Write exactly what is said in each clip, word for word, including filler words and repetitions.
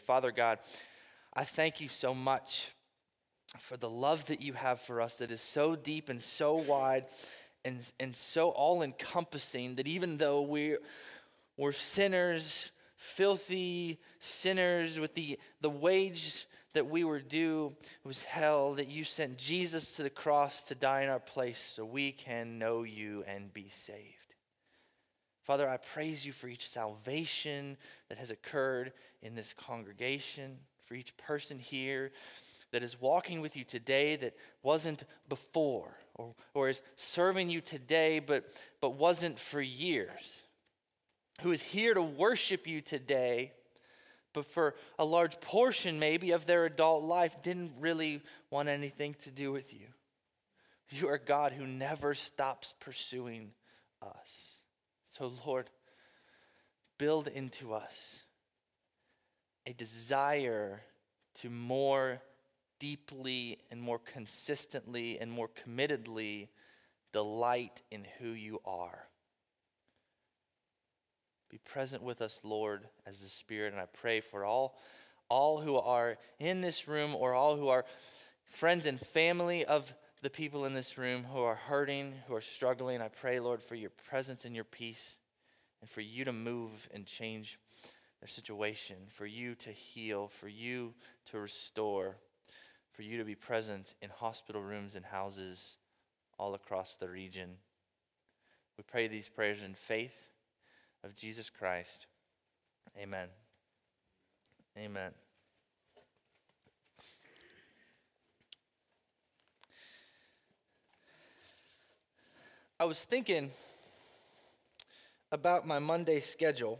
Father God, I thank you so much for the love that you have for us that is so deep and so wide and, and so all-encompassing that even though we're, we're sinners, filthy sinners with the, the wage that we were due was hell, that you sent Jesus to the cross to die in our place so we can know you and be saved. Father, I praise you for each salvation that has occurred in this congregation, for each person here that is walking with you today that wasn't before, or, or is serving you today but, but wasn't for years, who is here to worship you today, but for a large portion maybe of their adult life didn't really want anything to do with you. You are God who never stops pursuing us. So Lord, build into us a desire to more deeply and more consistently and more committedly delight in who you are. Be present with us, Lord, as the Spirit. And I pray for all, all who are in this room or all who are friends and family of the people in this room who are hurting, who are struggling. I pray, Lord, for your presence and your peace and for you to move and change their situation, for you to heal, for you to restore, for you to be present in hospital rooms and houses all across the region. We pray these prayers in faith of Jesus Christ. Amen. Amen. I was thinking about my Monday schedule,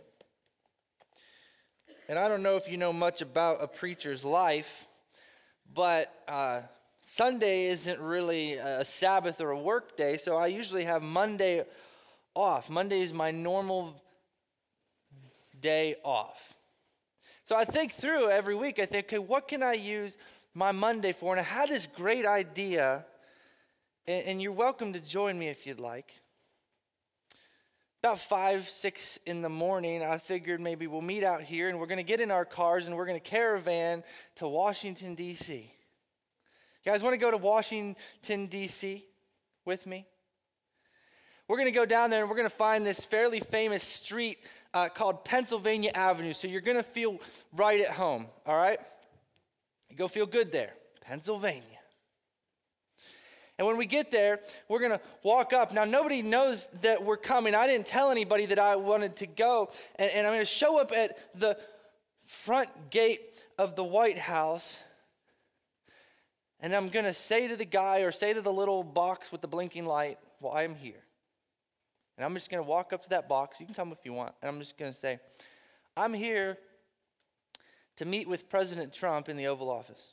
and I don't know if you know much about a preacher's life, but uh, Sunday isn't really a Sabbath or a work day, so I usually have Monday off. Monday is my normal day off. So I think through every week, I think, okay, what can I use my Monday for? And I had this great idea, and, and you're welcome to join me if you'd like. About five, six in the morning, I figured maybe we'll meet out here, and we're going to get in our cars, and we're going to caravan to Washington, D C You guys want to go to Washington, D C with me? We're going to go down there, and we're going to find this fairly famous street Uh, called Pennsylvania Avenue, so you're going to feel right at home, all right? You go feel good there, Pennsylvania. And when we get there, we're going to walk up. Now, nobody knows that we're coming. I didn't tell anybody that I wanted to go, and, and I'm going to show up at the front gate of the White House, and I'm going to say to the guy or say to the little box with the blinking light, well, I'm here. And I'm just going to walk up to that box. You can come if you want. And I'm just going to say, I'm here to meet with President Trump in the Oval Office.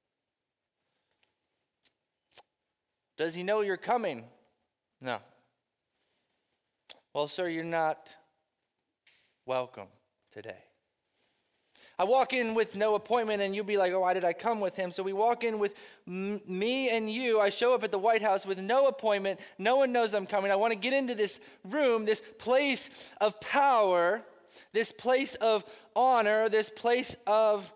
Does he know you're coming? No. Well, sir, you're not welcome today. I walk in with no appointment, and you'll be like, oh, why did I come with him? So we walk in with m- me and you. I show up at the White House with no appointment. No one knows I'm coming. I want to get into this room, this place of power, this place of honor, this place of,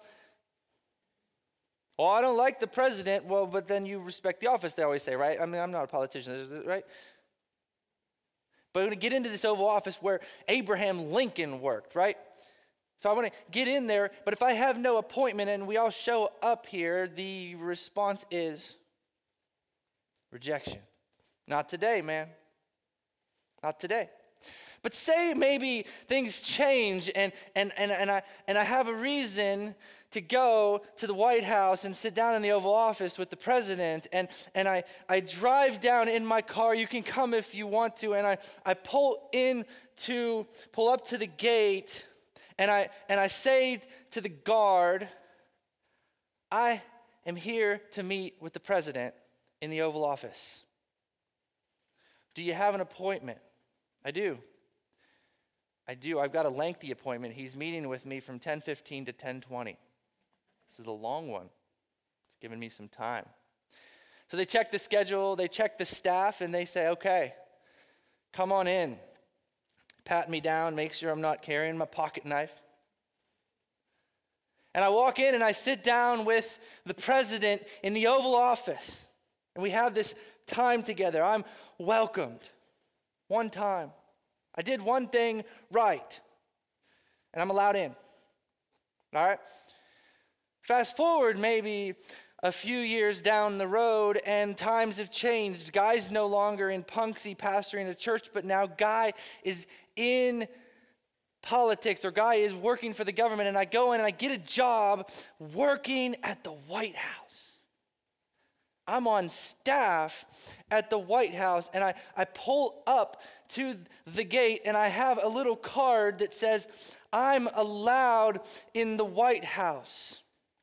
well, I don't like the president. Well, but then you respect the office, they always say, right? I mean, I'm not a politician, right? But I'm going to get into this Oval Office where Abraham Lincoln worked, right? So I want to get in there, but if I have no appointment and we all show up here, the response is rejection. Not today, man. Not today. But say maybe things change and and and, and I and I have a reason to go to the White House and sit down in the Oval Office with the president, and, and I, I drive down in my car. You can come if you want to, and I, I pull in to pull up to the gate. And I and I say to the guard, I am here to meet with the president in the Oval Office. Do you have an appointment? I do. I do. I've got a lengthy appointment. He's meeting with me from ten fifteen to ten twenty. This is a long one. It's giving me some time. So they check the schedule, they check the staff, and they say, okay, come on in. Pat me down, make sure I'm not carrying my pocket knife. And I walk in and I sit down with the president in the Oval Office. And we have this time together. I'm welcomed. One time. I did one thing right. And I'm allowed in. All right? Fast forward maybe a few years down the road, and times have changed. Guy's no longer in Punxsutawney pastoring a church, but now Guy is in politics, or Guy is working for the government, and I go in and I get a job working at the White House. I'm on staff at the White House, and I, I pull up to the gate, and I have a little card that says, I'm allowed in the White House.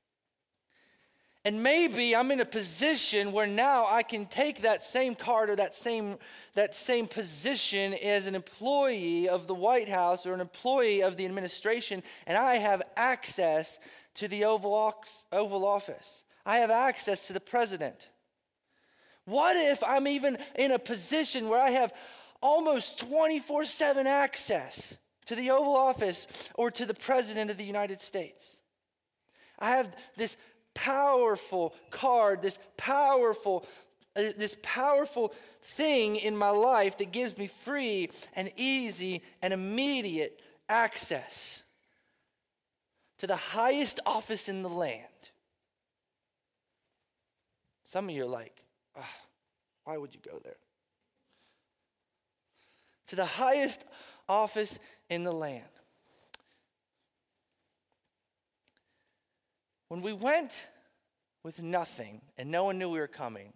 And maybe I'm in a position where now I can take that same card or that same that same position as an employee of the White House or an employee of the administration, and I have access to the Oval Oval Office. I have access to the president. What if I'm even in a position where I have almost twenty-four seven access to the Oval Office or to the President of the United States? I have this powerful card, this powerful, uh, this powerful thing in my life that gives me free and easy and immediate access to the highest office in the land. Some of you are like, oh, why would you go there? To the highest office in the land. When we went with nothing and no one knew we were coming,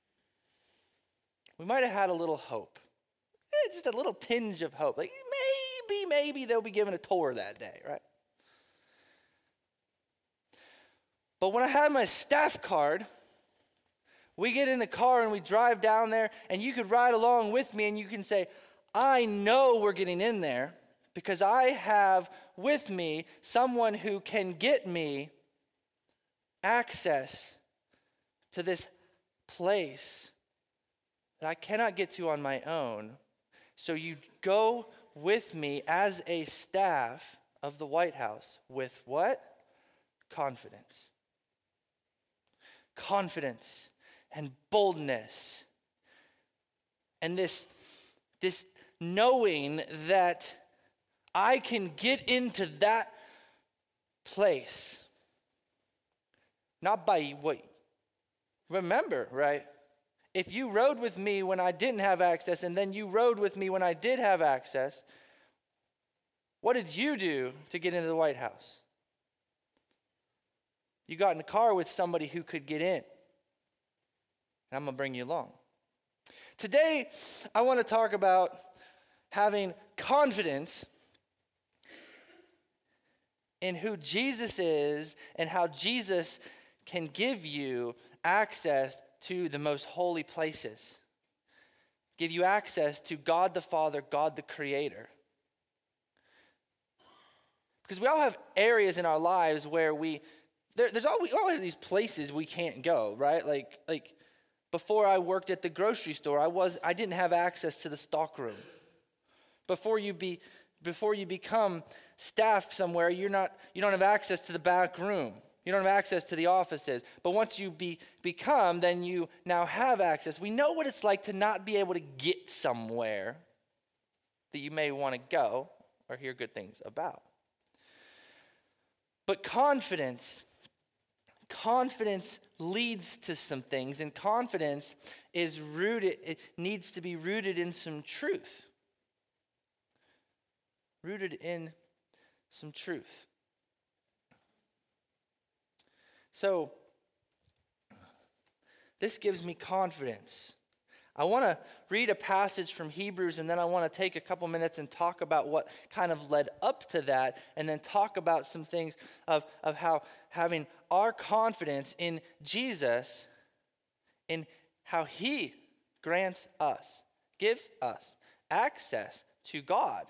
we might have had a little hope. Eh, just a little tinge of hope. Like maybe, maybe they'll be given a tour that day, right? But when I had my staff card, we get in the car and we drive down there, and you could ride along with me and you can say, I know we're getting in there because I have with me someone who can get me access to this place that I cannot get to on my own. So you go with me as a staff of the White House with what? Confidence. Confidence and boldness. And this, this knowing that I can get into that place. Not by what, remember, right? If you rode with me when I didn't have access, and then you rode with me when I did have access, what did you do to get into the White House? You got in a car with somebody who could get in. And I'm going to bring you along. Today, I want to talk about having confidence in who Jesus is and how Jesus can give you access to the most holy places. Give you access to God the Father, God the Creator. Because we all have areas in our lives where we, there, there's all, we all have these places we can't go, right? Like, like before I worked at the grocery store, I was I didn't have access to the stock room. Before you be before you become staff somewhere, you're not you don't have access to the back room. You don't have access to the offices. But once you be, become, then you now have access. We know what it's like to not be able to get somewhere that you may want to go or hear good things about. But confidence, confidence leads to some things, and confidence is rooted, it needs to be rooted in some truth. Rooted in some truth. So, this gives me confidence. I want to read a passage from Hebrews, and then I want to take a couple minutes and talk about what kind of led up to that, and then talk about some things of, of how having our confidence in Jesus, in how he grants us, gives us access to God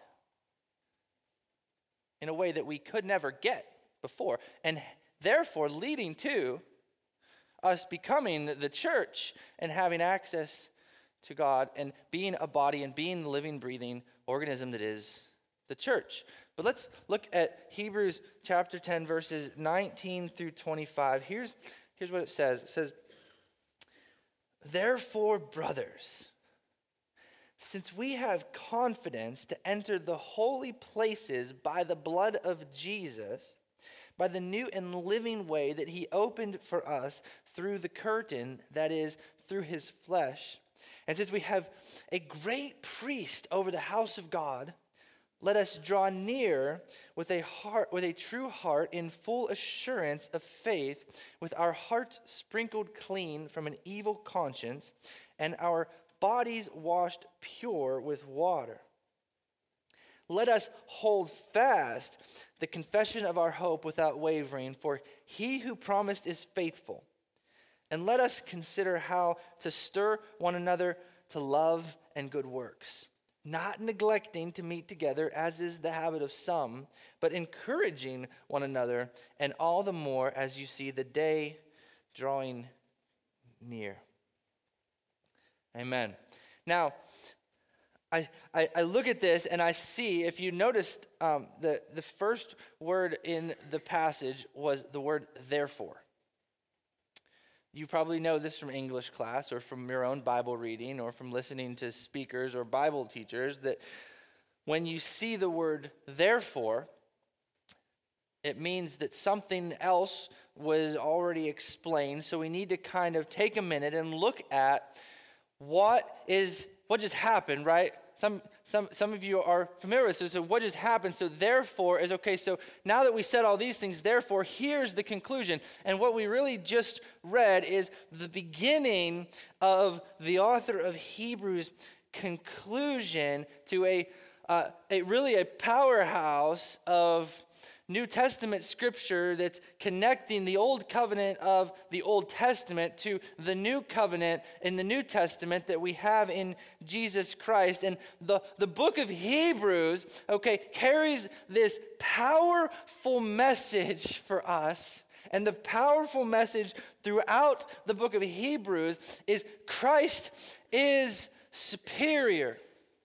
in a way that we could never get before, and therefore leading to us becoming the church and having access to God and being a body and being the living, breathing organism that is the church. But let's look at Hebrews chapter ten, verses nineteen through twenty-five. Here's, here's what it says. It says, "Therefore, brothers, since we have confidence to enter the holy places by the blood of Jesus, by the new and living way that he opened for us through the curtain, that is, through his flesh. And since we have a great priest over the house of God, let us draw near with a heart, with a true heart in full assurance of faith, with our hearts sprinkled clean from an evil conscience, and our bodies washed pure with water. Let us hold fast the confession of our hope without wavering, for he who promised is faithful. And let us consider how to stir one another to love and good works, not neglecting to meet together, as is the habit of some, but encouraging one another, and all the more as you see the day drawing near." Amen. Now, I, I, I look at this and I see, if you noticed, um, the, the first word in the passage was the word therefore. You probably know this from English class or from your own Bible reading or from listening to speakers or Bible teachers, that when you see the word therefore, it means that something else was already explained. So we need to kind of take a minute and look at what is what just happened, right? Some some some of you are familiar with this. So what just happened? So therefore is okay. So now that we said all these things, therefore here's the conclusion. And what we really just read is the beginning of the author of Hebrews' conclusion to a uh, a really a powerhouse of New Testament scripture that's connecting the old covenant of the Old Testament to the new covenant in the New Testament that we have in Jesus Christ. And the, the book of Hebrews, okay, carries this powerful message for us. And the powerful message throughout the book of Hebrews is Christ is superior.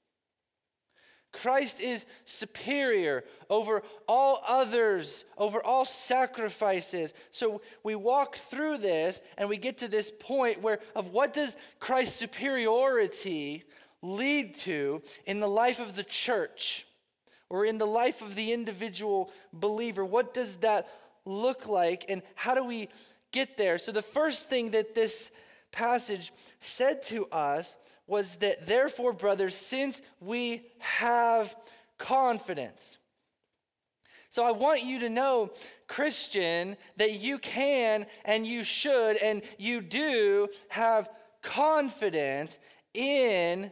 Christ is superior over all others, over all sacrifices. So we walk through this and we get to this point where of what does Christ's superiority lead to in the life of the church or in the life of the individual believer? What does that look like and how do we get there? So the first thing that this passage said to us was that, therefore, brothers, since we have confidence. So I want you to know, Christian, that you can and you should and you do have confidence in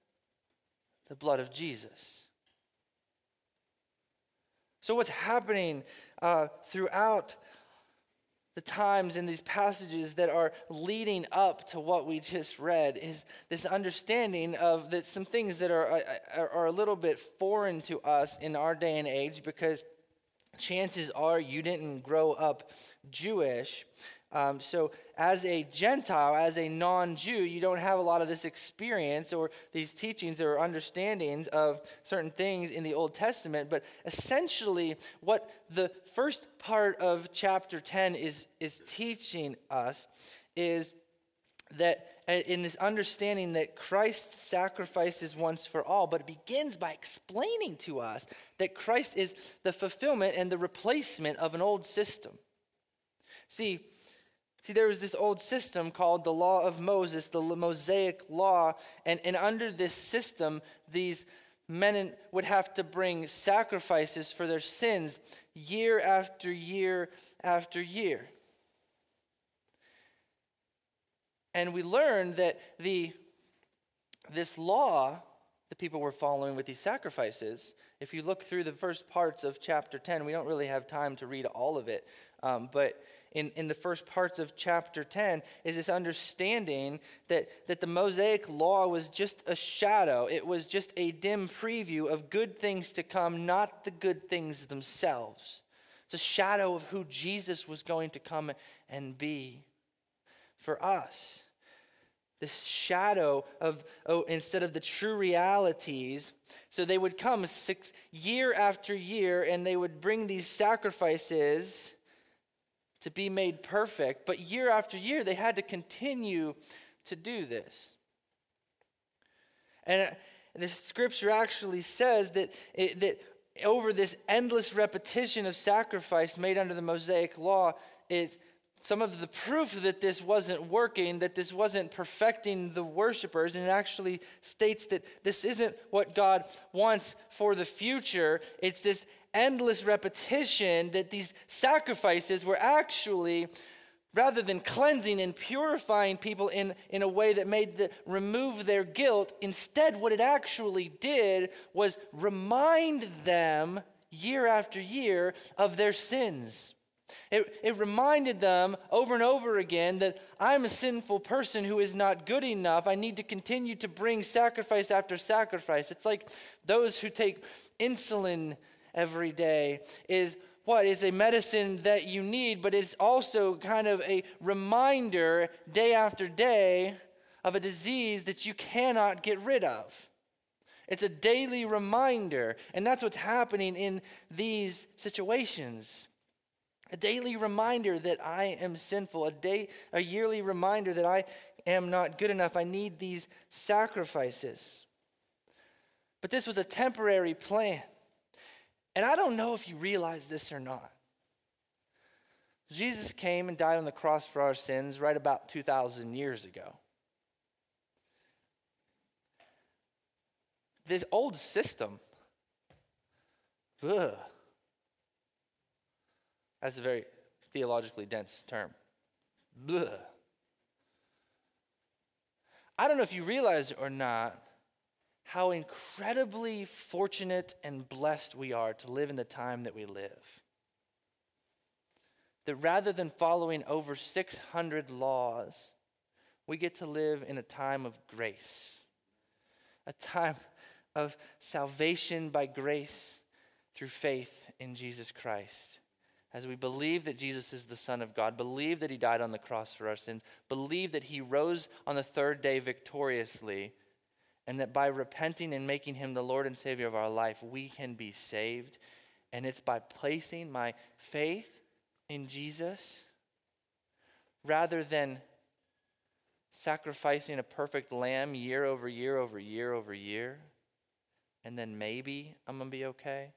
the blood of Jesus. So what's happening uh, throughout the times in these passages that are leading up to what we just read is this understanding of that some things that are, are, are a little bit foreign to us in our day and age, because chances are you didn't grow up Jewish. Um, so as a Gentile, as a non-Jew, you don't have a lot of this experience or these teachings or understandings of certain things in the Old Testament. But essentially what the first part of chapter ten is, is teaching us is that in this understanding that Christ's sacrifice is once for all, but it begins by explaining to us that Christ is the fulfillment and the replacement of an old system. See, See, there was this old system called the law of Moses, the Mosaic law, and, and under this system, these men would have to bring sacrifices for their sins year after year after year. And we learned that the this law the people were following with these sacrifices, if you look through the first parts of chapter ten, we don't really have time to read all of it, um, but In, in the first parts of chapter ten is this understanding that, that the Mosaic law was just a shadow. It was just a dim preview of good things to come, not the good things themselves. It's a shadow of who Jesus was going to come and be for us. this shadow of, oh, instead of the true realities. So they would come six, year after year, and they would bring these sacrifices to be made perfect. But year after year, they had to continue to do this. And the scripture actually says that, it, that over this endless repetition of sacrifice made under the Mosaic law, is some of the proof that this wasn't working, that this wasn't perfecting the worshipers, and it actually states that this isn't what God wants for the future. It's this endless repetition that these sacrifices were actually, rather than cleansing and purifying people in, in a way that made the, remove their guilt, instead what it actually did was remind them year after year of their sins. It, it reminded them over and over again that I'm a sinful person who is not good enough. I need to continue to bring sacrifice after sacrifice. It's like those who take insulin every day is what is a medicine that you need, but it's also kind of a reminder day after day of a disease that you cannot get rid of. It's a daily reminder, and that's what's happening in these situations. A daily reminder that I am sinful, a day, a yearly reminder that I am not good enough. I need these sacrifices. But this was a temporary plan. And I don't know if you realize this or not. Jesus came and died on the cross for our sins right about two thousand years ago. This old system, ugh, that's a very theologically dense term. Ugh. I don't know if you realize it or not, how incredibly fortunate and blessed we are to live in the time that we live. That rather than following over six hundred laws, we get to live in a time of grace. A time of salvation by grace through faith in Jesus Christ. As we believe that Jesus is the Son of God, believe that he died on the cross for our sins, believe that he rose on the third day victoriously, and that by repenting and making him the Lord and Savior of our life, we can be saved. And it's by placing my faith in Jesus rather than sacrificing a perfect lamb year over year over year over year, and then maybe I'm going to be okay.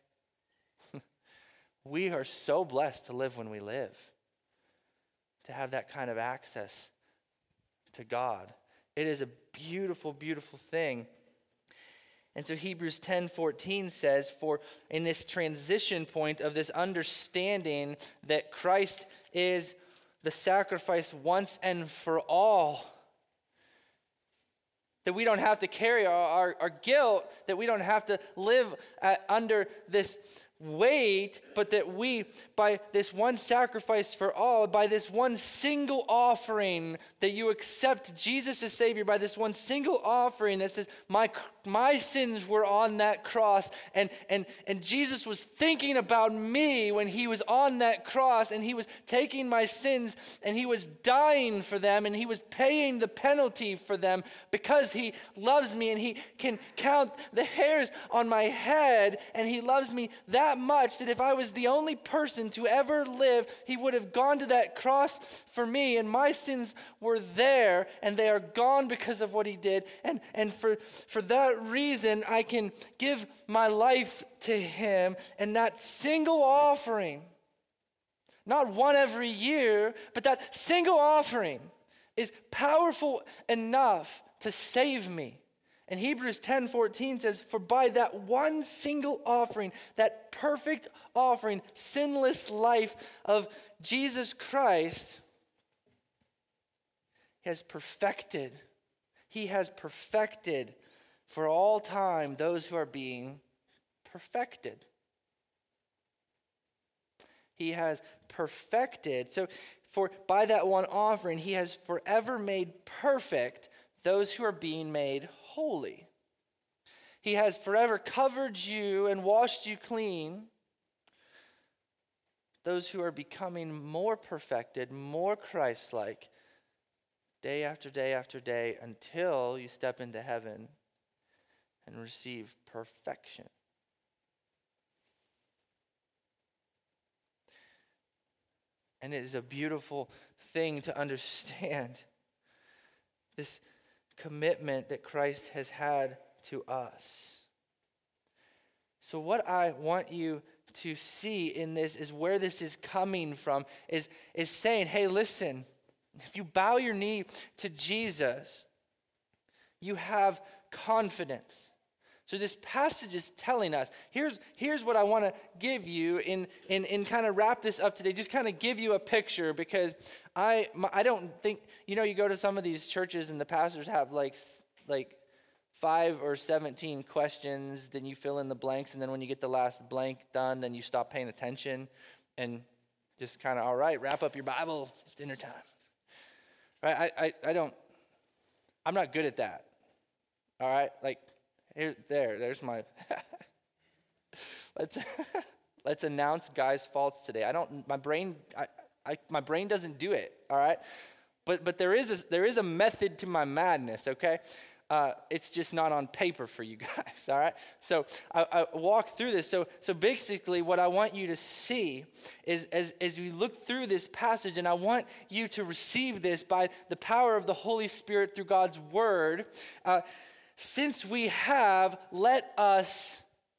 We are so blessed to live when we live, to have that kind of access to God. It is a beautiful, beautiful thing. And so Hebrews ten fourteen says, for in this transition point of this understanding that Christ is the sacrifice once and for all, that we don't have to carry our, our, our guilt, that we don't have to live at, under this weight, but that we, by this one sacrifice for all, by this one single offering, that you accept Jesus as Savior, by this one single offering that says, my my sins were on that cross, and, and, and Jesus was thinking about me when he was on that cross, and he was taking my sins, and he was dying for them, and he was paying the penalty for them because he loves me, and he can count the hairs on my head, and he loves me that much that if I was the only person to ever live, he would have gone to that cross for me, and my sins were there, and they are gone because of what he did. And, and for, for that reason, I can give my life to him, and that single offering, not one every year, but that single offering is powerful enough to save me. And Hebrews ten fourteen says, for by that one single offering, that perfect offering, sinless life of Jesus Christ, he has perfected, he has perfected for all time those who are being perfected. He has perfected, so for by that one offering, he has forever made perfect those who are being made holy. He has forever covered you and washed you clean. Those who are becoming more perfected, more Christ-like, day after day after day until you step into heaven and receive perfection. And it is a beautiful thing to understand this commitment that Christ has had to us. So what I want you to see in this is where this is coming from, is, is saying, hey, listen, if you bow your knee to Jesus, you have confidence. So this passage is telling us, here's, here's what I want to give you in, in, in kind of wrap this up today, just kind of give you a picture, because I my, I don't think, you know, you go to some of these churches and the pastors have like like five or seventeen questions, then you fill in the blanks, and then when you get the last blank done, then you stop paying attention and just kind of, all right, wrap up your Bible, it's dinner time. Right? I, I, I don't, I'm not good at that. All right? Like, Here, there, there's my, let's let's announce Guy's faults today. I don't, my brain, I, I, my brain doesn't do it, all right? But but there is a, there is a method to my madness, okay? Uh, it's just not on paper for you guys, all right? So I, I walk through this. So so basically what I want you to see is as, as we look through this passage, and I want you to receive this by the power of the Holy Spirit through God's word, uh, since we have, let us,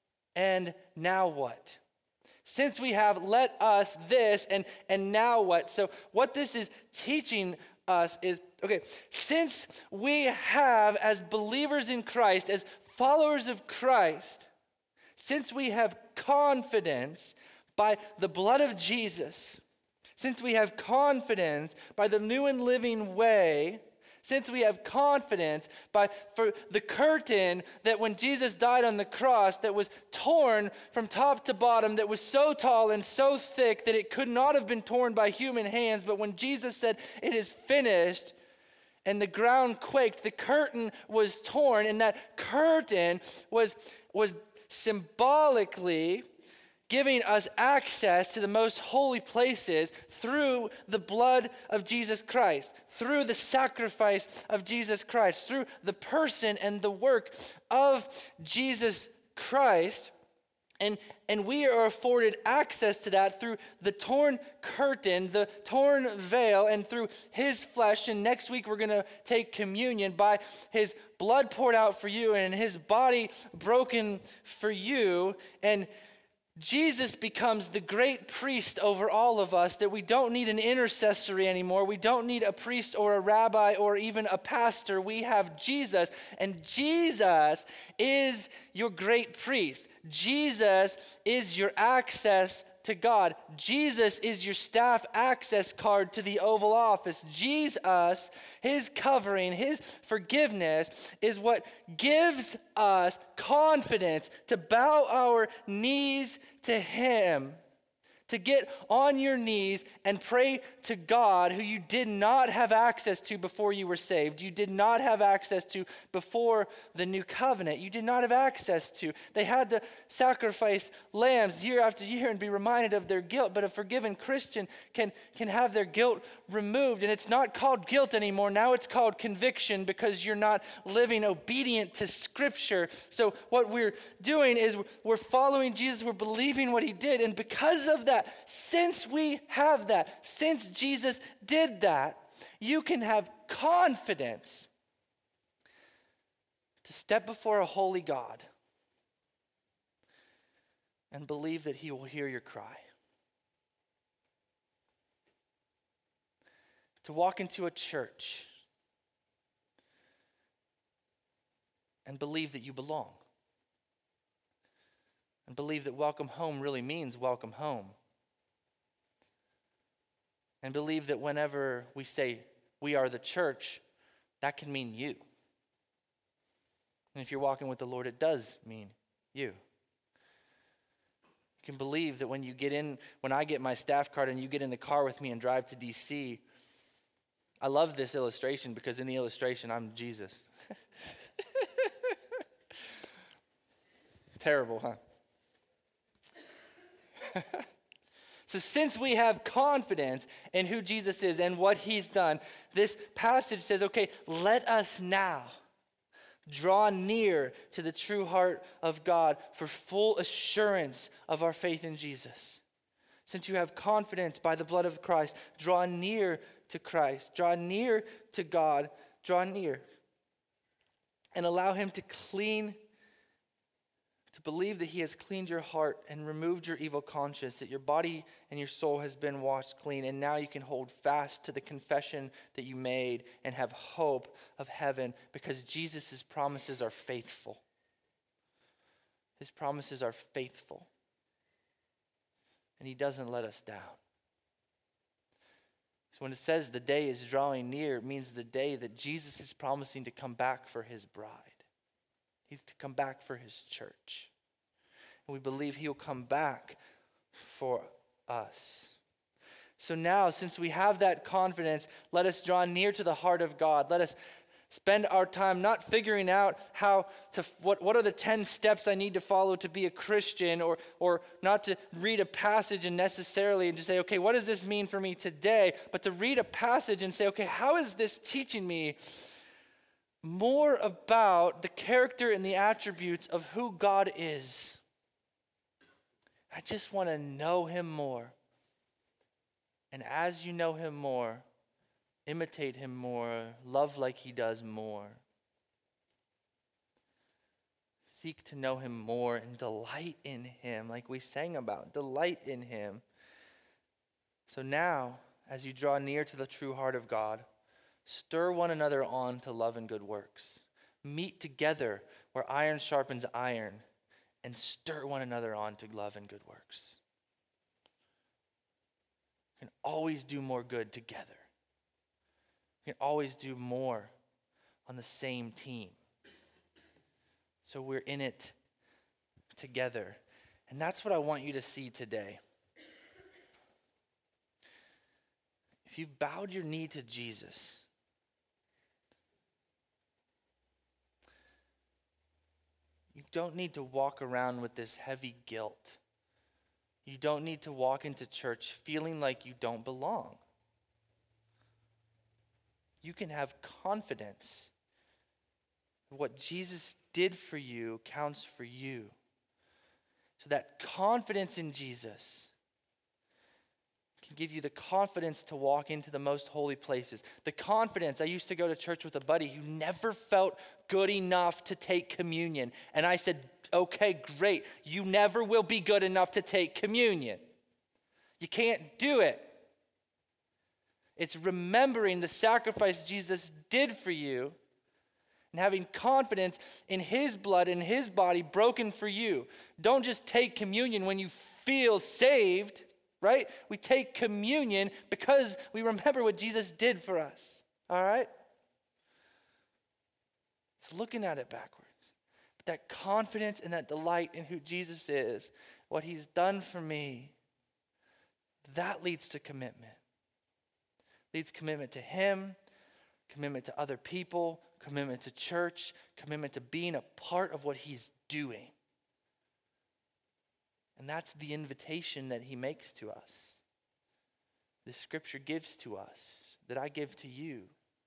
and now what? Since we have, let us this, and, and now what? So what this is teaching us is, okay, since we have, as believers in Christ, as followers of Christ, since we have confidence by the blood of Jesus, since we have confidence by the new and living way, since we have confidence by for the curtain that when Jesus died on the cross that was torn from top to bottom, that was so tall and so thick that it could not have been torn by human hands, but when Jesus said, it is finished, and the ground quaked, the curtain was torn, and that curtain was, was symbolically giving us access to the most holy places through the blood of Jesus Christ, through the sacrifice of Jesus Christ, through the person and the work of Jesus Christ. And, and we are afforded access to that through the torn curtain, the torn veil, and through his flesh. And next week we're going to take communion by his blood poured out for you and his body broken for you. And Jesus becomes the great priest over all of us, that we don't need an intercessory anymore. We don't need a priest or a rabbi or even a pastor. We have Jesus, and Jesus is your great priest. Jesus is your access to God. Jesus is your staff access card to the Oval Office. Jesus, his covering, his forgiveness is what gives us confidence to bow our knees to him, to get on your knees and pray to God who you did not have access to before you were saved. You did not have access to before the new covenant. You did not have access to. They had to sacrifice lambs year after year and be reminded of their guilt, but a forgiven Christian can, can have their guilt removed. And it's not called guilt anymore. Now it's called conviction, because you're not living obedient to Scripture. So what we're doing is we're following Jesus. We're believing what he did. And because of that, since we have that, since Jesus did that, you can have confidence to step before a holy God and believe that he will hear your cry. To walk into a church and believe that you belong. And believe that welcome home really means welcome home. And believe that whenever we say we are the church, that can mean you. And if you're walking with the Lord, it does mean you. You can believe that when you get in, when I get my staff card and you get in the car with me and drive to D C, I love this illustration because in the illustration, I'm Jesus. Terrible, huh? So since we have confidence in who Jesus is and what he's done, this passage says, okay, let us now draw near to the true heart of God for full assurance of our faith in Jesus. Since you have confidence by the blood of Christ, draw near to Christ, draw near to God, draw near, and allow him to clean To believe that he has cleaned your heart and removed your evil conscience, that your body and your soul has been washed clean, and now you can hold fast to the confession that you made and have hope of heaven because Jesus' promises are faithful. His promises are faithful. And he doesn't let us down. So when it says the day is drawing near, it means the day that Jesus is promising to come back for his bride. He's to come back for his church. And we believe he'll come back for us. So now, since we have that confidence, let us draw near to the heart of God. Let us spend our time not figuring out how to, what, what are the ten steps I need to follow to be a Christian, or, or not to read a passage and necessarily and just say, okay, what does this mean for me today? But to read a passage and say, okay, how is this teaching me more about the character and the attributes of who God is? I just want to know him more. And as you know him more, imitate him more, love like he does more. Seek to know him more and delight in him, like we sang about. Delight in him. So now, as you draw near to the true heart of God, stir one another on to love and good works. Meet together where iron sharpens iron, and stir one another on to love and good works. You can always do more good together. You can always do more on the same team. So we're in it together. And that's what I want you to see today. If you've bowed your knee to Jesus, you don't need to walk around with this heavy guilt. You don't need to walk into church feeling like you don't belong. You can have confidence. What Jesus did for you counts for you. So that confidence in Jesus can give you the confidence to walk into the most holy places. The confidence, I used to go to church with a buddy who never felt good enough to take communion. And I said, okay, great. You never will be good enough to take communion. You can't do it. It's remembering the sacrifice Jesus did for you and having confidence in his blood and his body broken for you. Don't just take communion when you feel saved. Right? We take communion because we remember what Jesus did for us. All right? It's looking at it backwards. But that confidence and that delight in who Jesus is, what he's done for me, that leads to commitment. Leads commitment to him, commitment to other people, commitment to church, commitment to being a part of what he's doing. And that's the invitation that he makes to us. The scripture gives to us, that I give to you.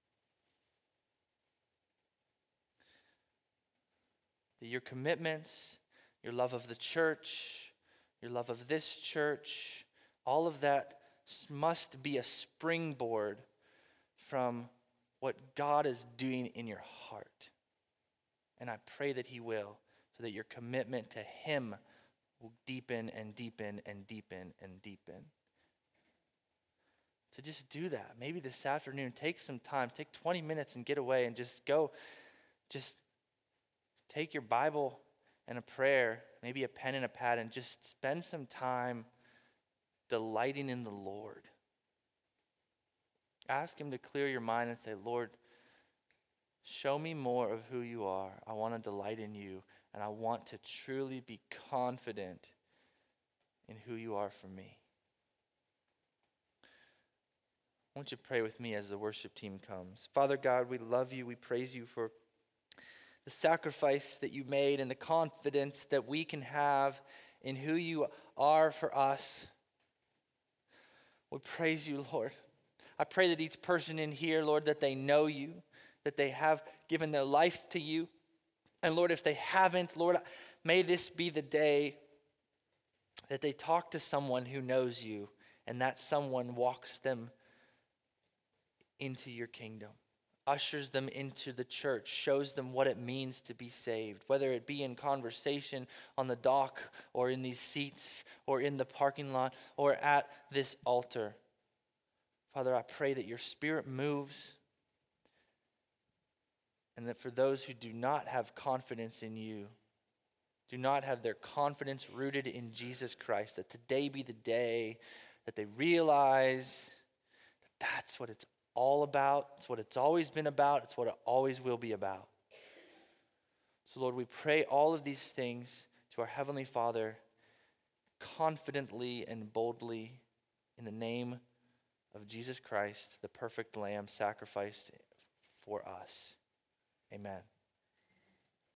That your commitments, your love of the church, your love of this church, all of that must be a springboard from what God is doing in your heart. And I pray that he will, so that your commitment to him will deepen and deepen and deepen and deepen. To just do that. Maybe this afternoon, take some time, take twenty minutes and get away and just go. Just take your Bible and a prayer, maybe a pen and a pad, and just spend some time delighting in the Lord. Ask him to clear your mind and say, Lord, show me more of who you are. I want to delight in you. And I want to truly be confident in who you are for me. I want you to pray with me as the worship team comes. Father God, we love you. We praise you for the sacrifice that you made and the confidence that we can have in who you are for us. We praise you, Lord. I pray that each person in here, Lord, that they know you, that they have given their life to you. And Lord, if they haven't, Lord, may this be the day that they talk to someone who knows you, and that someone walks them into your kingdom, ushers them into the church, shows them what it means to be saved, whether it be in conversation on the dock or in these seats or in the parking lot or at this altar. Father, I pray that your Spirit moves, and that for those who do not have confidence in you, do not have their confidence rooted in Jesus Christ, that today be the day that they realize that that's what it's all about. It's what it's always been about. It's what it always will be about. So Lord, we pray all of these things to our Heavenly Father confidently and boldly in the name of Jesus Christ, the perfect Lamb sacrificed for us. Amen.